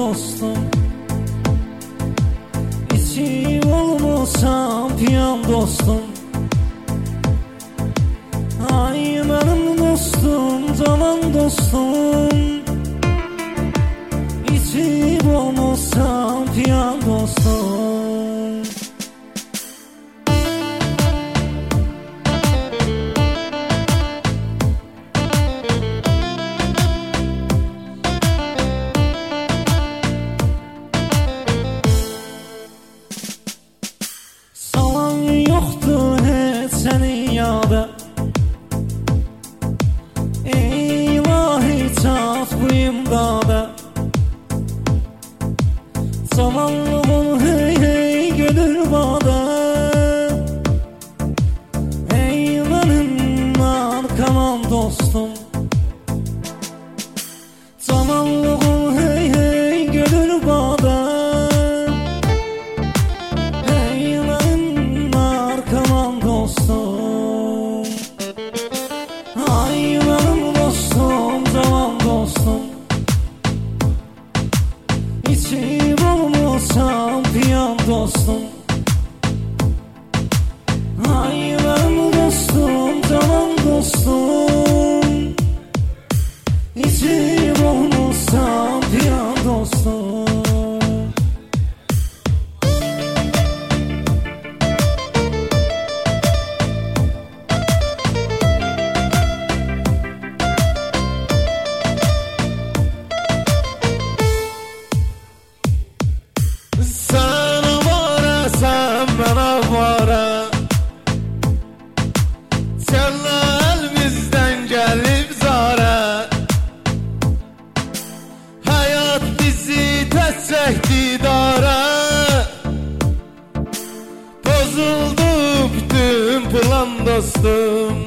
dostum. İçim olmasam piyan dostum. Ay benim dostum, canan dostum. İçim olmasam piyan dostum. Yoktu hiç senin yada. İlahi çat bu imdada. Zamanlığın hey hey gelir bana. Ey benim arkamam dostum. Zamanlığın hey hey gelir bana. Ay benim dostum, canan dostum. İçim olmasam piyan dostum. Ay benim dostum, canan dostum. İçim olmasam piyan dostum. Elimizden gelip zara. Hayat bizi tez çekti dara. Bozuldu bütün plan dostum.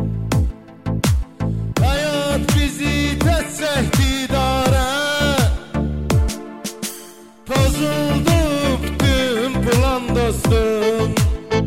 Hayat bizi tez çekti dara. Bozuldu bütün plan dostum.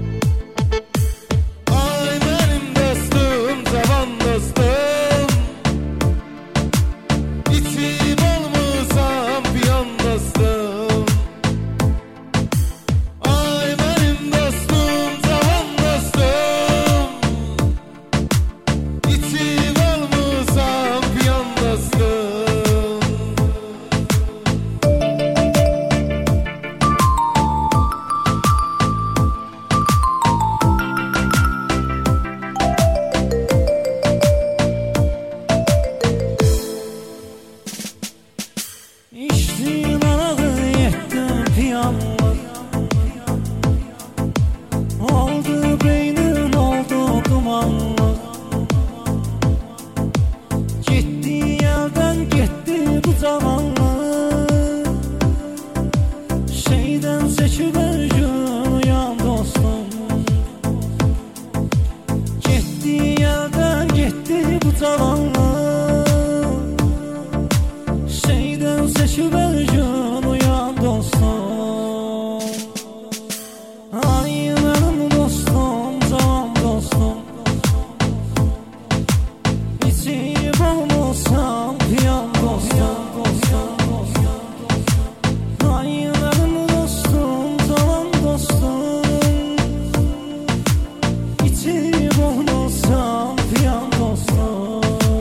İçtin arağı yettin piyanlar. Oldu beynin oldu dumanlar. Gitti yerden gitti bu zamanlar. Şeyden seçiver gün uyan dostum. Gitti yerden gitti bu zamanlar. Seçiver can uyan dostum. Ay benim dostum, canan dostum. İçim olmasam piyan dostum. Ay benim dostum, canan dostum. İçim olmasam piyan dostum.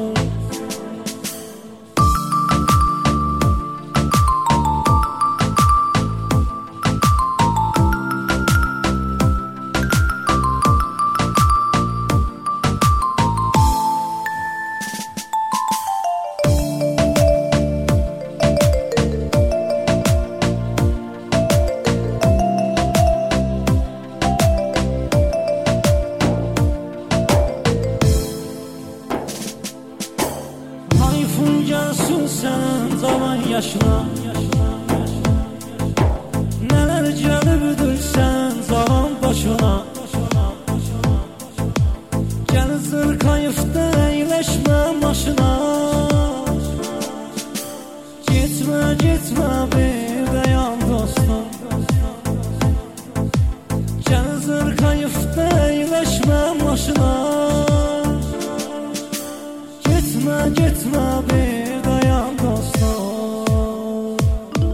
Gelsin sen zaman yaşına. Neler gelibdir sen zaman başına. Gel zırkayıfda eyleşme başına. Gitme gitme bir dayan dostum. Gel zırkayıfda eyleşme başına. Gitme gitme bir dayan dostum.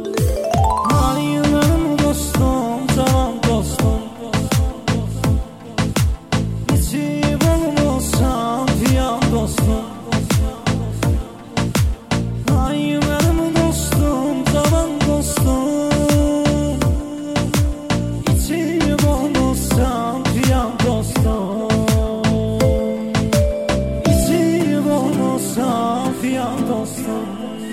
can dostum.